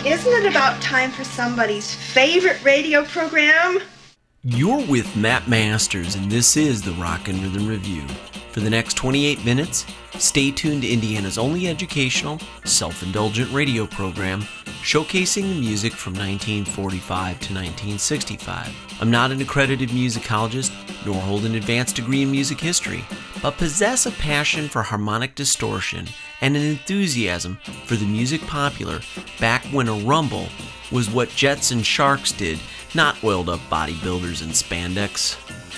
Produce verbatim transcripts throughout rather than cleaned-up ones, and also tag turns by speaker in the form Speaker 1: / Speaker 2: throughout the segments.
Speaker 1: Isn't it about time for somebody's favorite radio program?
Speaker 2: You're with Matt Masters, and this is the Rock and Rhythm Review. For the next twenty-eight minutes, stay tuned to Indiana's only educational, self-indulgent radio program showcasing the music from nineteen forty-five to nineteen sixty-five. I'm not an accredited musicologist, nor hold an advanced degree in music history, but possess a passion for harmonic distortion and an enthusiasm for the music popular back when a rumble was what Jets and Sharks did, not oiled-up bodybuilders in spandex.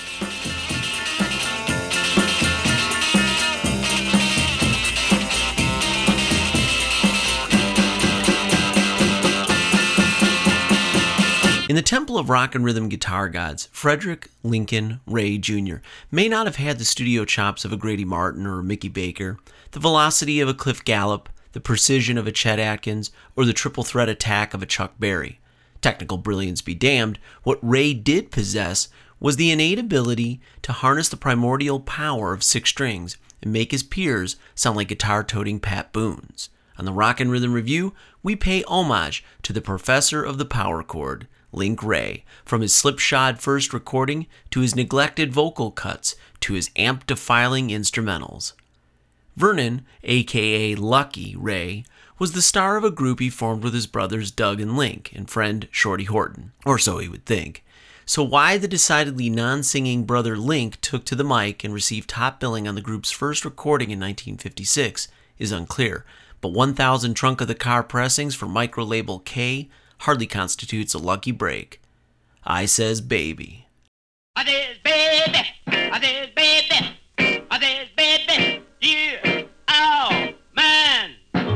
Speaker 2: In the Temple of Rock and Rhythm Guitar Gods, Frederick Lincoln Ray Junior may not have had the studio chops of a Grady Martin or a Mickey Baker, the velocity of a Cliff Gallup, the precision of a Chet Atkins, or the triple threat attack of a Chuck Berry. Technical brilliance be damned, what Ray did possess was the innate ability to harness the primordial power of six strings and make his peers sound like guitar-toting Pat Boones. On the Rock and Rhythm Review, we pay homage to the professor of the power chord, Link Wray, from his slipshod first recording to his neglected vocal cuts to his amp-defiling instrumentals. Vernon, aka Lucky Ray, was the star of a group he formed with his brothers Doug and Link and friend Shorty Horton, or so he would think. So why the decidedly non-singing brother Link took to the mic and received top billing on the group's first recording in nineteen fifty-six is unclear, but one thousand trunk-of-the-car pressings for micro-label K hardly constitutes a lucky break. I says baby.
Speaker 3: I says baby, I says baby, I says baby, you all mine.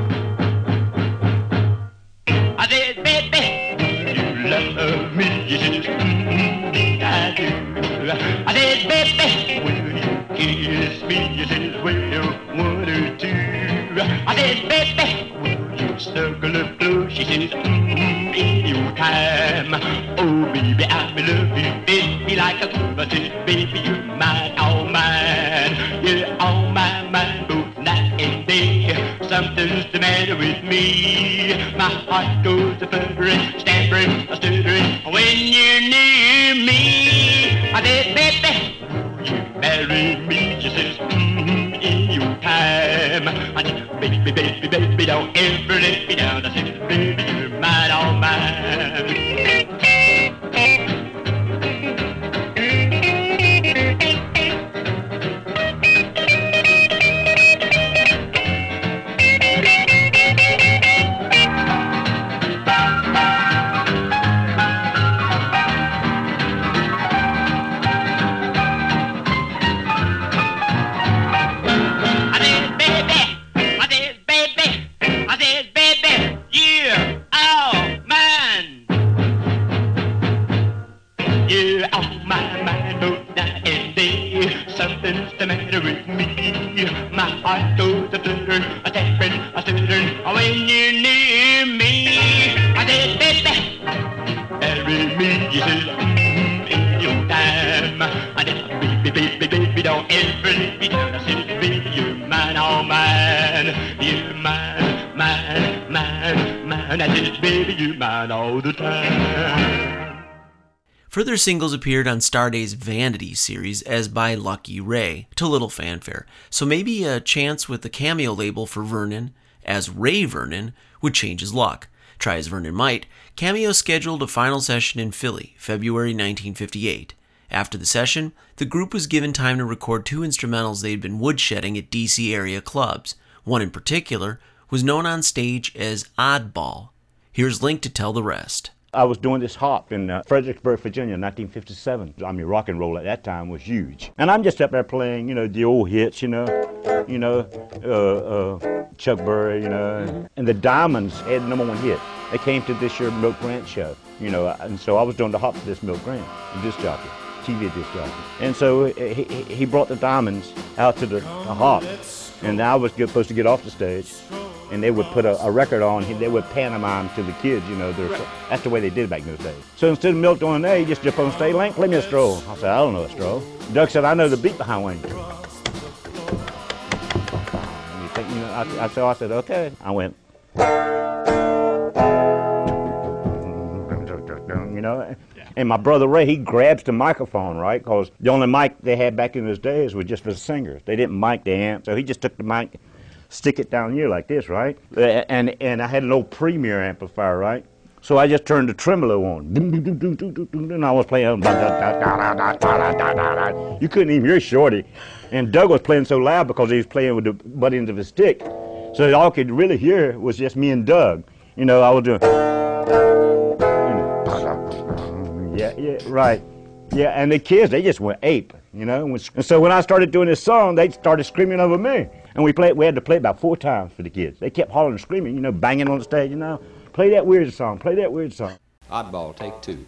Speaker 3: I says baby, you love me, yes, mm, I do. I says baby, will you kiss me, yes, well, one or two. I says baby, will you circle up close, she says, mm, in your time. Oh, baby, I love you, baby, like a groove. I said, baby, you're mine, all mine. You're all mine, mine, both night and day. Something's the matter with me. My heart goes a-fluttering, stammering, a-stuttering when you're near me. I said, baby, will you marry me? She says, mm-hmm, in your time. I said, baby, baby, baby, don't ever let me down. I said, baby, you're mine, all mine. All the time.
Speaker 2: Further singles appeared on Starday's Vanity series as by Lucky Ray, to little fanfare, so maybe a chance with the Cameo label for Vernon, as Ray Vernon, would change his luck. Try as Vernon might, Cameo scheduled a final session in Philly, February nineteen fifty-eight. After the session, the group was given time to record two instrumentals they had been woodshedding at D C area clubs. One in particular was known on stage as Oddball. Here's Link to tell the rest.
Speaker 4: I was doing this hop in uh, Fredericksburg, Virginia, nineteen fifty-seven. I mean, rock and roll at that time was huge. And I'm just up there playing, you know, the old hits, you know, you know, uh, uh, Chuck Berry, you know. Mm-hmm. And the Diamonds had the number one hit. They came to this year Milt Grant show, you know, and so I was doing the hop for this Milt Grant, the disc jockey, T V disc jockey. And so he, he brought the Diamonds out to the, the hop, and I was supposed to get off the stage. And they would put a, a record on, they would pantomime to the kids, you know. Right. That's the way they did it back in those days. So instead of Milt going there, he just jumped on stage, Link, play me a stroll. I said, I don't know a stroll. Doug said, I know the beat behind one. And you think, you know, I, I, so I said, okay. I went. you know. And my brother Ray, he grabs the microphone, right? Because the only mic they had back in those days was just for the singers. They didn't mic the amp, so he just took the mic, stick it down here like this, right? And and I had an old Premier amplifier, right? So I just turned the tremolo on, and I was playing. You couldn't even hear Shorty, and Doug was playing so loud because he was playing with the butt ends of his stick, so all I could really hear was just me and Doug. You know, I was doing. Yeah, yeah, right. Yeah, and the kids, they just went ape, you know. And so when I started doing this song, they started screaming over me. And we played, we had to play about four times for the kids. They kept hollering and screaming, you know, banging on the stage, you know. Play that weird song, play that weird song.
Speaker 5: Oddball, take two.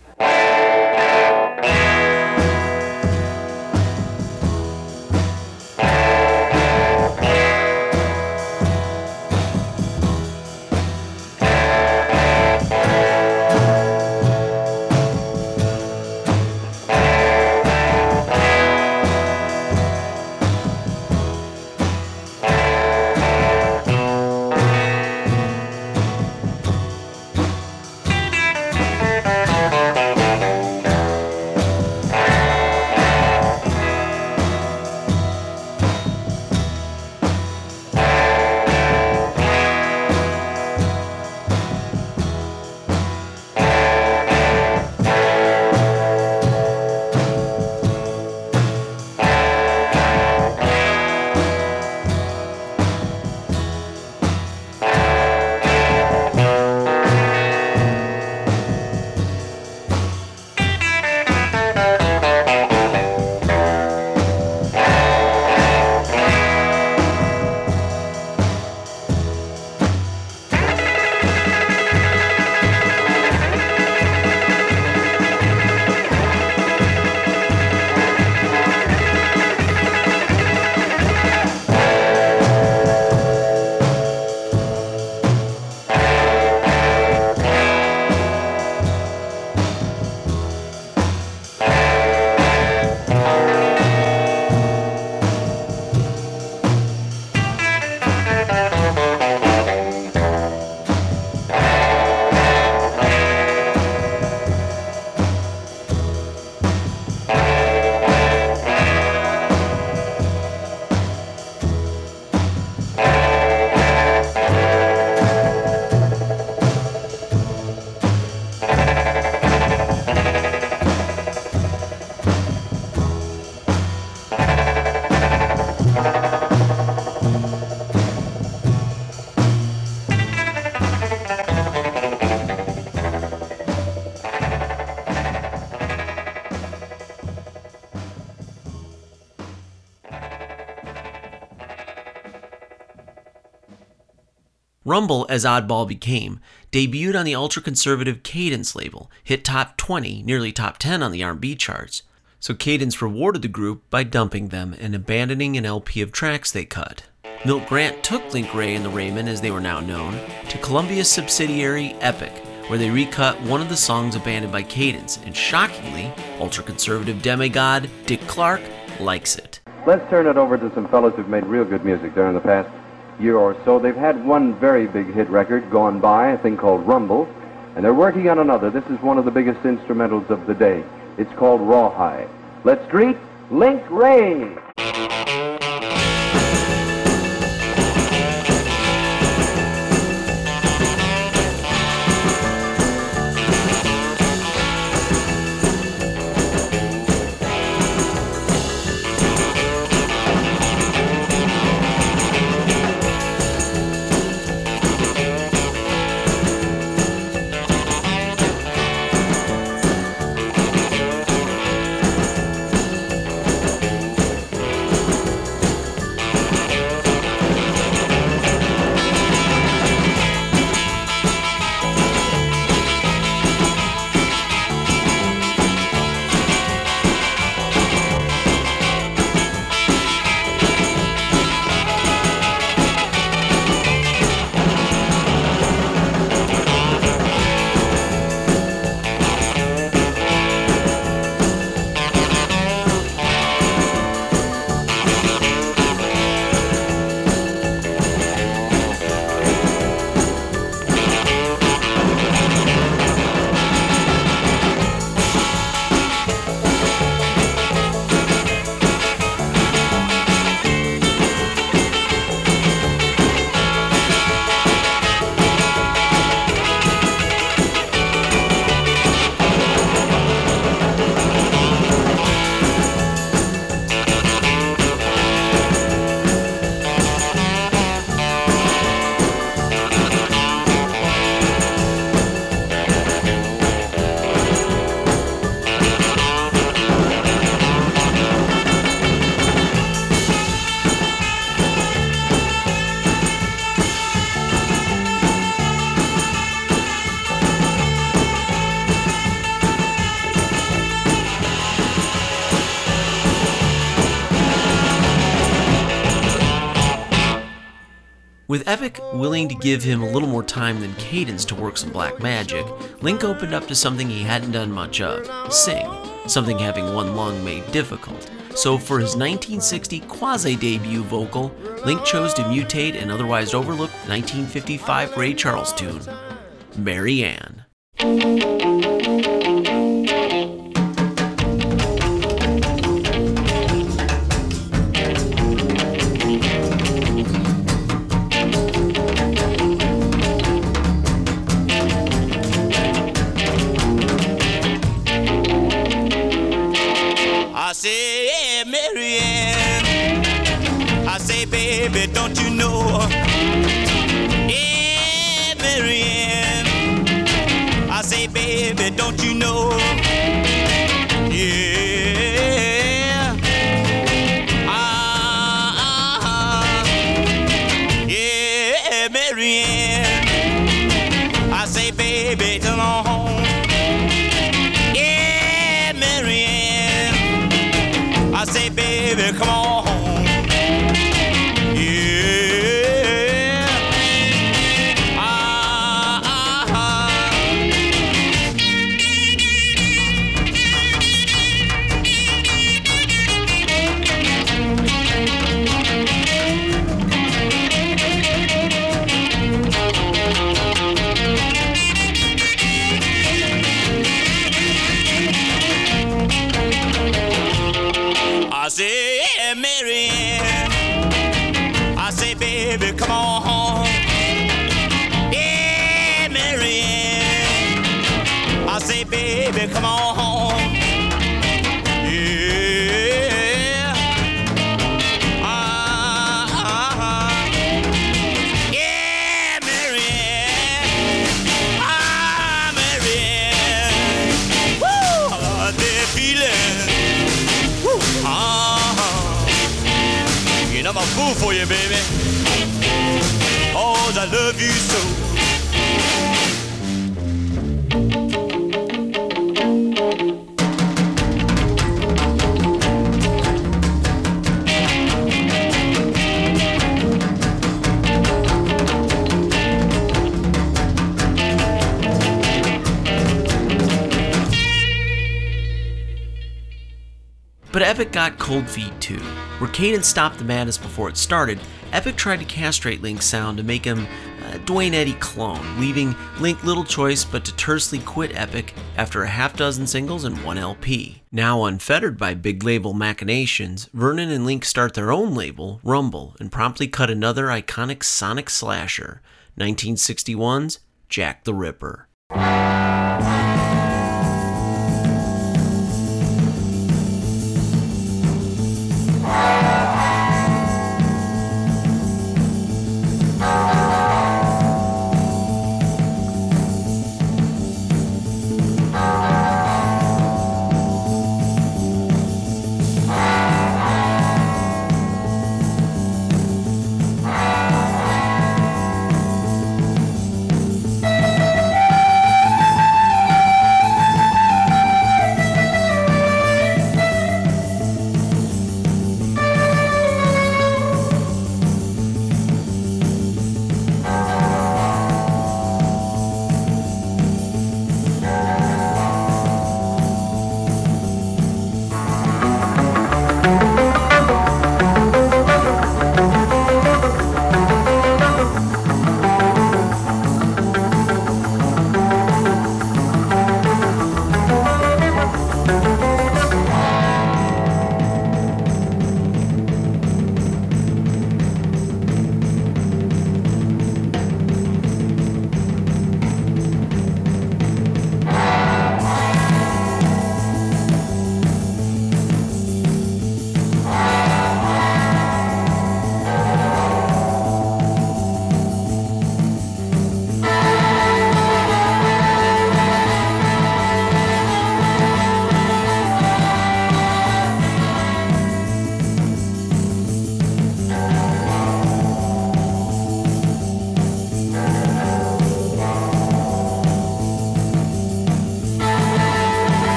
Speaker 2: Rumble, as Oddball became, debuted on the ultra-conservative Cadence label, hit top twenty, nearly top ten on the R and B charts. So Cadence rewarded the group by dumping them and abandoning an L P of tracks they cut. Milt Grant took Link Wray and the Raymond, as they were now known, to Columbia's subsidiary Epic, where they recut one of the songs abandoned by Cadence, and shockingly, ultra-conservative demigod Dick Clark likes it.
Speaker 6: Let's turn it over to some fellows who've made real good music during the past year or so. They've had one very big hit record gone by, a thing called Rumble, and they're working on another. This is one of the biggest instrumentals of the day. It's called Rawhide. Let's greet Link Wray.
Speaker 2: With Epic willing to give him a little more time than Cadence to work some black magic, Link opened up to something he hadn't done much of, sing, something having one lung made difficult. So for his nineteen sixty quasi-debut vocal, Link chose to mutate an otherwise overlooked nineteen fifty-five Ray Charles tune, Mary Ann.
Speaker 3: I say, yeah, Mary Ann. I say, baby, don't you know? Yeah, Mary Ann. I say, baby, don't you know? Yeah. Ah, ah, ah. Yeah, Mary Ann. I say, baby, come on home. Yeah, Mary Ann. I say, baby, come on home. Yeah. Ah, ah, ah. I say, yeah, Mary Ann. I say, baby, come on home. Yeah, Mary Ann. I say, baby, come on home. Yeah. Ah, ah, ah. Yeah, Mary Ann. Ah, Mary Ann. Woo! I love that feeling. Uh-huh. You know I'm a fool for you, baby. Oh, I love you so.
Speaker 2: But Epic got cold feet too. Where Cadence stopped the madness before it started, Epic tried to castrate Link's sound to make him a Dwayne Eddy clone, leaving Link little choice but to tersely quit Epic after a half dozen singles and one L P. Now unfettered by big label machinations, Vernon and Link start their own label, Rumble, and promptly cut another iconic sonic slasher, nineteen sixty-one's Jack the Ripper.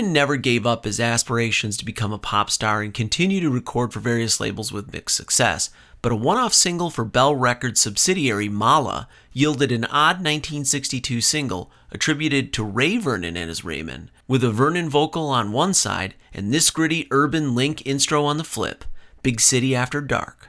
Speaker 2: Vernon never gave up his aspirations to become a pop star and continued to record for various labels with mixed success, but a one-off single for Bell Records subsidiary Mala yielded an odd nineteen sixty-two single attributed to Ray Vernon and his Raymond, with a Vernon vocal on one side and this gritty urban Link intro on the flip, Big City After Dark.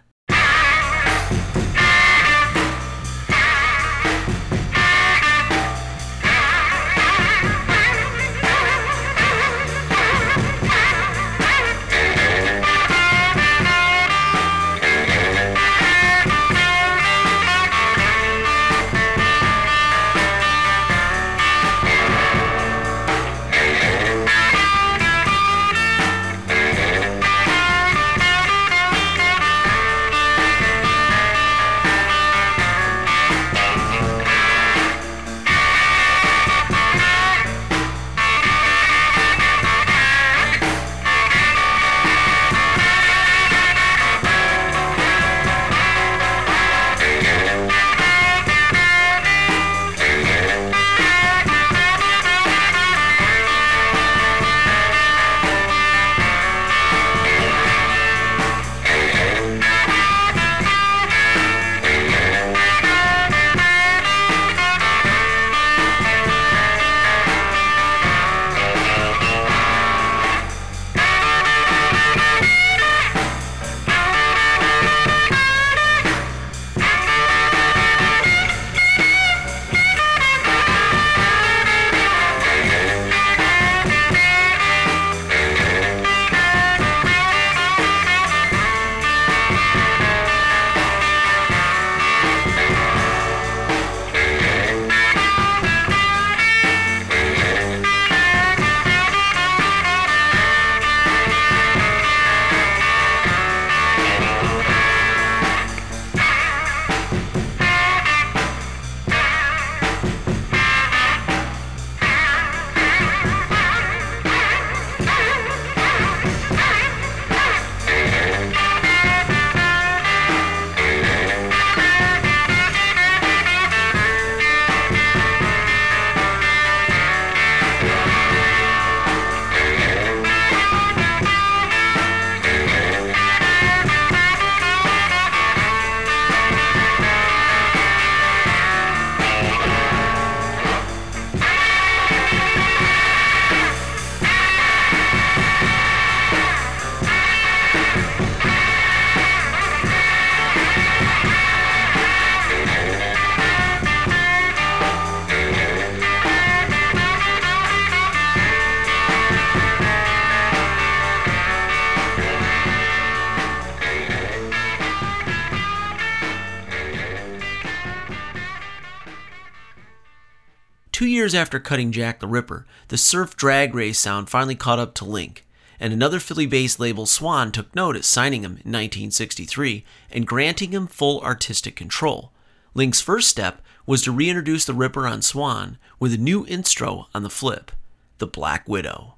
Speaker 2: Two years after cutting Jack the Ripper, the surf drag race sound finally caught up to Link, and another Philly-based label, Swan, took notice, signing him in nineteen sixty-three and granting him full artistic control. Link's first step was to reintroduce the Ripper on Swan with a new intro on the flip, The Black Widow.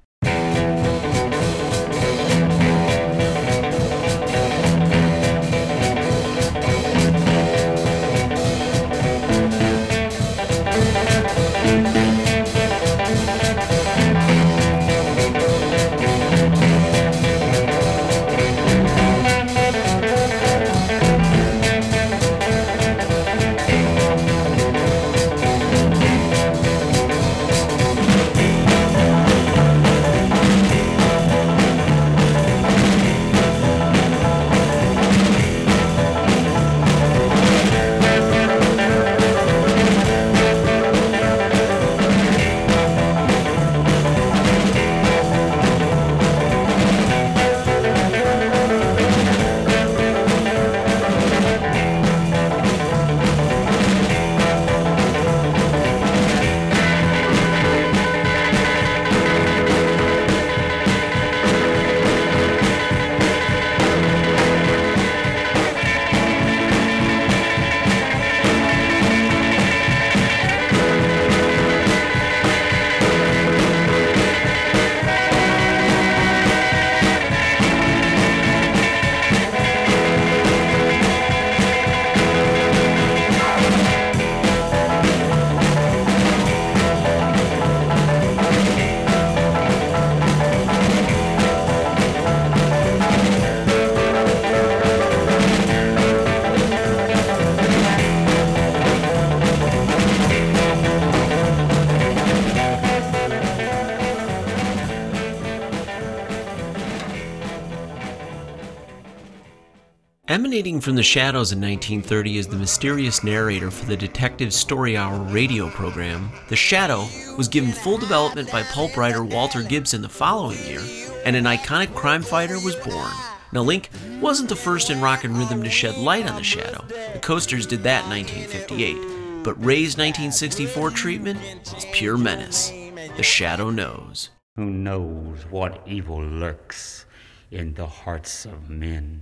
Speaker 2: Emanating from the shadows in nineteen thirty as the mysterious narrator for the Detective Story Hour radio program, The Shadow was given full development by pulp writer Walter Gibson the following year, and an iconic crime fighter was born. Now, Link wasn't the first in rock and rhythm to shed light on the Shadow. The Coasters did that in nineteen fifty-eight, but Ray's nineteen sixty-four treatment is pure menace. The Shadow knows.
Speaker 5: Who knows what evil lurks in the hearts of men?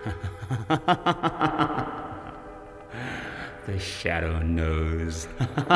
Speaker 5: The Shadow knows.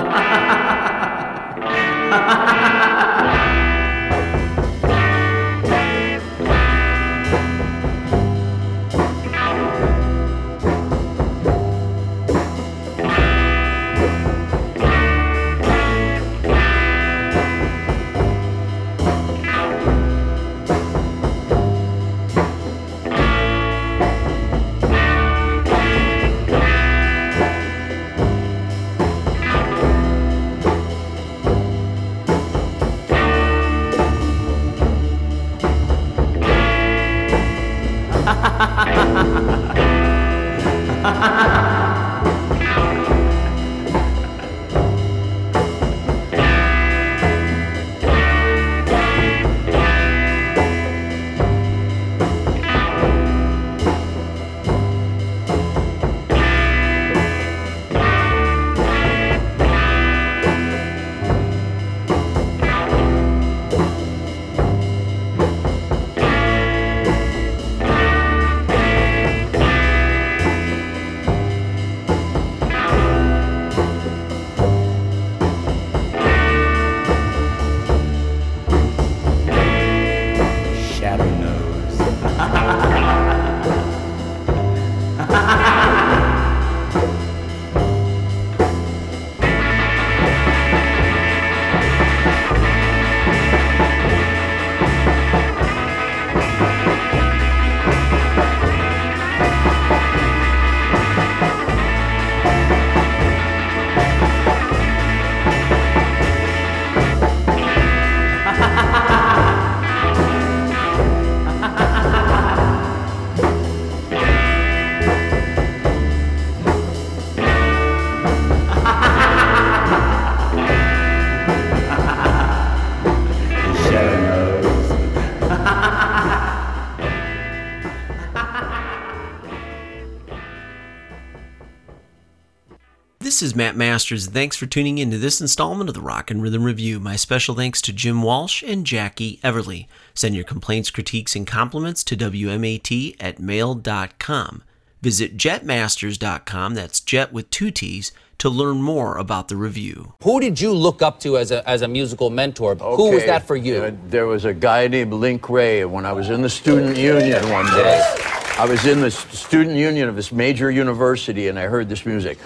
Speaker 2: This is Matt Masters, and thanks for tuning in to this installment of the Rock and Rhythm Review. My special thanks to Jim Walsh and Jackie Everly. Send your complaints, critiques, and compliments to W M A T at mail dot com. Visit jet masters dot com, that's jet with two T's, to learn more about the review.
Speaker 7: Who did you look up to as a as a musical mentor? Okay. Who was that for you?
Speaker 8: Uh, there was a guy named Link Wray. When I was in the student union one day, I was in the student union of this major university, and I heard this music.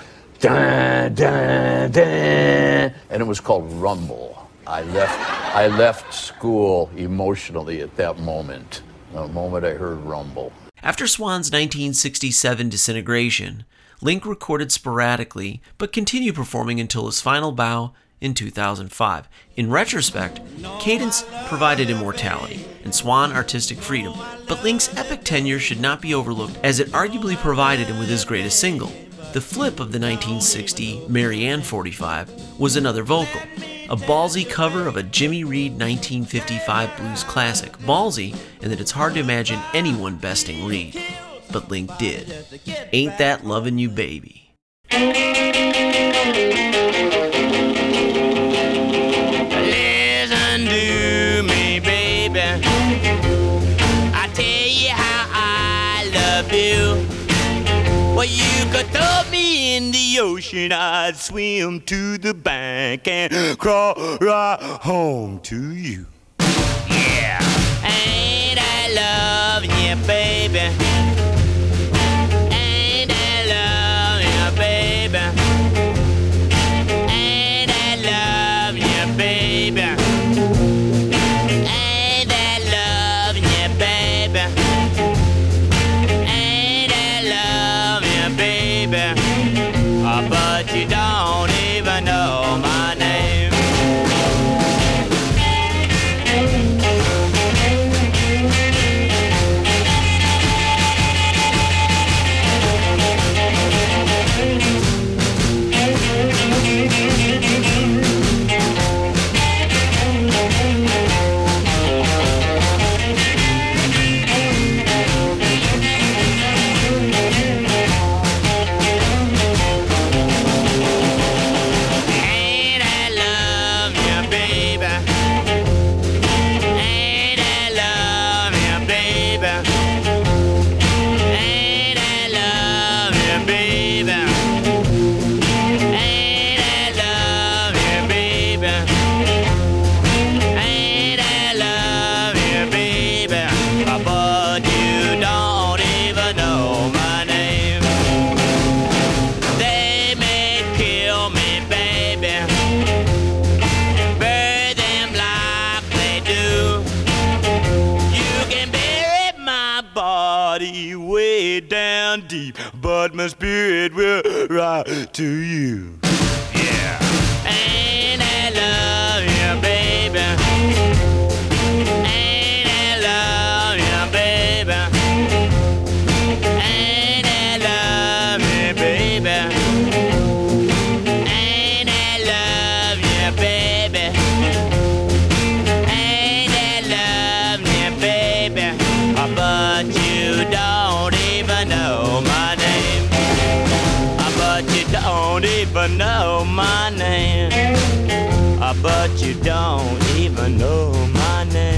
Speaker 8: Dun, dun, dun, and it was called Rumble. I left I left school emotionally at that moment, the moment I heard Rumble.
Speaker 2: After Swan's nineteen sixty-seven disintegration, Link recorded sporadically, but continued performing until his final bow in two thousand five. In retrospect, Cadence provided immortality, and Swan artistic freedom, but Link's epic tenure should not be overlooked, as it arguably provided him with his greatest single. The flip of the nineteen sixty Marianne forty-five was another vocal, a ballsy cover of a Jimmy Reed nineteen fifty-five blues classic. Ballsy in that it's hard to imagine anyone besting Reed, but Link did. Ain't That Lovin' You Baby.
Speaker 3: Listen to me, baby. I tell you how I love you. Well, you could throw me in the ocean, I'd swim to the bank and crawl right home to you. Yeah. Ain't I loving you, baby? Ain't I loving you, baby? Ain't I loving you, baby? Ain't I loving you, baby? Ain't I loving you, baby? Oh, but you don't even know my name. down deep, but my spirit will rise to you. Yeah. And I love you, baby. And I love you, baby. And I love you, baby. And I love you, baby. And I love you, baby. But you don't even know my name. But you don't even know my name. But you don't even know my name.